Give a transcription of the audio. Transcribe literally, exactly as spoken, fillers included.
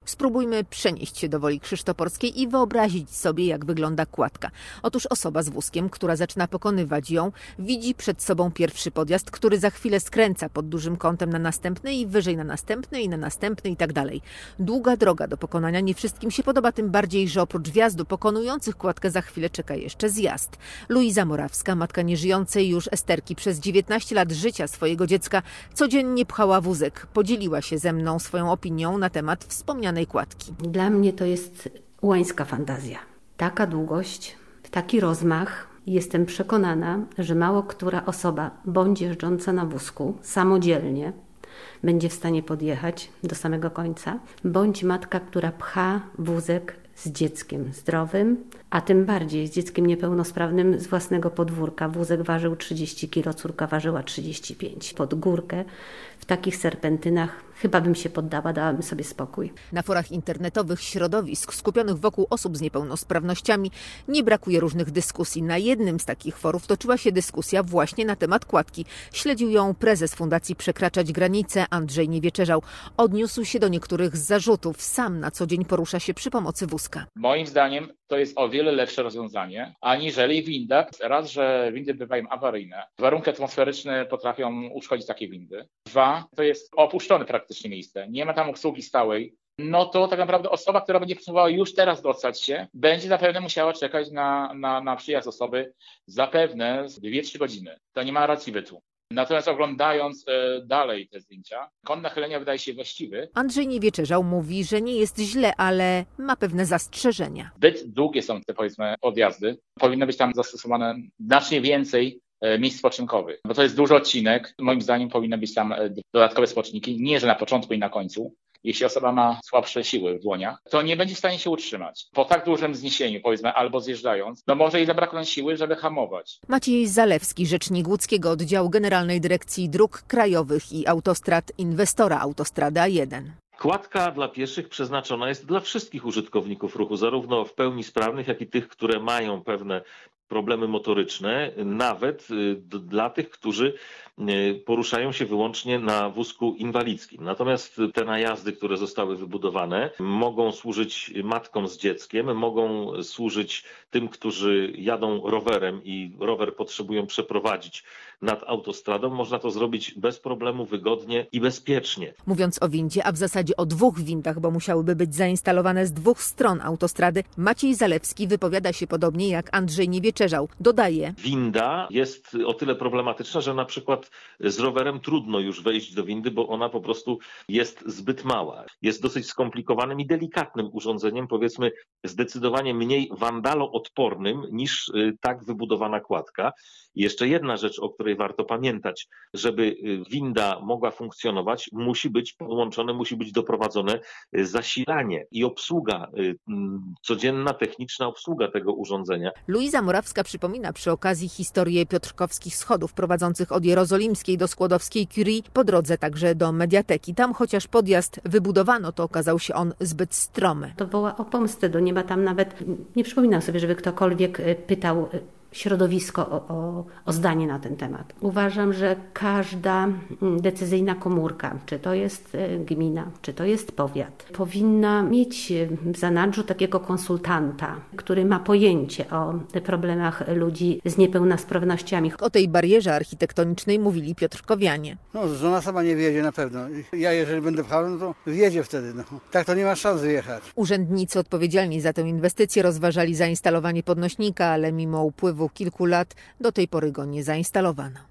Spróbujmy przenieść się do Woli Krzysztoporskiej i wyobrazić sobie, jak wygląda kładka. Otóż osoba z wózkiem, która zaczyna pokonywać ją, widzi przed sobą pierwszy podjazd, który za chwilę skręca pod dużym kątem na następny i wyżej na następny i na następny i tak dalej. Długa droga do pokonania, nie wszystkim się podoba, tym bardziej, że oprócz wjazdu pokonujących kładkę za chwilę czeka jeszcze zjazd. Luiza Morawska, matka nieżyjącej już Esterki, przez dziewiętnaście lat życia swojego dziecka codziennie pchała wózek. Podzieliła się ze mną swoją opinią na temat wspomnianej kładki. Dla mnie to jest łańska fantazja. Taka długość, taki rozmach. Jestem przekonana, że mało która osoba, bądź jeżdżąca na wózku samodzielnie, będzie w stanie podjechać do samego końca, bądź matka, która pcha wózek z dzieckiem zdrowym, a tym bardziej z dzieckiem niepełnosprawnym z własnego podwórka. Wózek ważył trzydzieści kilo, córka ważyła trzydzieści pięć. Pod górkę w takich serpentynach chyba bym się poddała, dałabym sobie spokój. Na forach internetowych środowisk skupionych wokół osób z niepełnosprawnościami nie brakuje różnych dyskusji. Na jednym z takich forów toczyła się dyskusja właśnie na temat kładki. Śledził ją prezes Fundacji Przekraczać Granice Andrzej Niewieczerzał. Odniósł się do niektórych z zarzutów. Sam na co dzień porusza się przy pomocy wózka. Moim zdaniem to jest o wiele lepsze rozwiązanie, aniżeli winda. Raz, że windy bywają awaryjne. Warunki atmosferyczne potrafią uszkodzić takie windy. Dwa, to jest opuszczone praktycznie miejsce. Nie ma tam obsługi stałej. No to tak naprawdę osoba, która będzie próbowała już teraz dostać się, będzie zapewne musiała czekać na, na, na przyjazd osoby zapewne z dwie trzy godziny. To nie ma racji bytu. Natomiast oglądając e, dalej te zdjęcia, kąt nachylenia wydaje się właściwy. Andrzej Niewieczerzał mówi, że nie jest źle, ale ma pewne zastrzeżenia. Zbyt długie są te, powiedzmy, odjazdy. Powinno być tam zastosowane znacznie więcej e, miejsc spoczynkowych, bo to jest duży odcinek. Moim zdaniem powinny być tam e, dodatkowe spoczniki, nie że na początku i na końcu. Jeśli osoba ma słabsze siły w dłoniach, to nie będzie w stanie się utrzymać. Po tak dużym zniesieniu, powiedzmy, albo zjeżdżając, no może jej zabraknąć siły, żeby hamować. Maciej Zalewski, rzecznik łódzkiego oddziału Generalnej Dyrekcji Dróg Krajowych i Autostrad, inwestora Autostrada jeden. Kładka dla pieszych przeznaczona jest dla wszystkich użytkowników ruchu, zarówno w pełni sprawnych, jak i tych, które mają pewne problemy motoryczne, nawet dla tych, którzy poruszają się wyłącznie na wózku inwalidzkim. Natomiast te najazdy, które zostały wybudowane, mogą służyć matkom z dzieckiem, mogą służyć tym, którzy jadą rowerem i rower potrzebują przeprowadzić nad autostradą. Można to zrobić bez problemu, wygodnie i bezpiecznie. Mówiąc o windzie, a w zasadzie o dwóch windach, bo musiałyby być zainstalowane z dwóch stron autostrady, Maciej Zalewski wypowiada się podobnie jak Andrzej Niewieczerzał. Dodaje: winda jest o tyle problematyczna, że na przykład z rowerem trudno już wejść do windy, bo ona po prostu jest zbyt mała. Jest dosyć skomplikowanym i delikatnym urządzeniem, powiedzmy zdecydowanie mniej wandaloodpornym niż tak wybudowana kładka. I jeszcze jedna rzecz, o której warto pamiętać. Żeby winda mogła funkcjonować, musi być podłączone, musi być doprowadzone zasilanie i obsługa, codzienna techniczna obsługa tego urządzenia. Luiza Morawska przypomina przy okazji historię piotrkowskich schodów prowadzących od Jerozolimskiej do Skłodowskiej Curie, po drodze także do Mediateki. Tam chociaż podjazd wybudowano, to okazał się on zbyt stromy. To woła o pomstę do nieba. Tam nawet nie przypominam sobie, żeby ktokolwiek pytał środowisko o, o, o zdanie na ten temat. Uważam, że każda decyzyjna komórka, czy to jest gmina, czy to jest powiat, powinna mieć w zanadrzu takiego konsultanta, który ma pojęcie o problemach ludzi z niepełnosprawnościami. O tej barierze architektonicznej mówili piotrkowianie. No, żona sama nie wjedzie na pewno. Ja jeżeli będę pchał, no to wjedzie wtedy. No. Tak to nie ma szans wyjechać. Urzędnicy odpowiedzialni za tę inwestycję rozważali zainstalowanie podnośnika, ale mimo upływu kilku lat do tej pory go nie zainstalowano.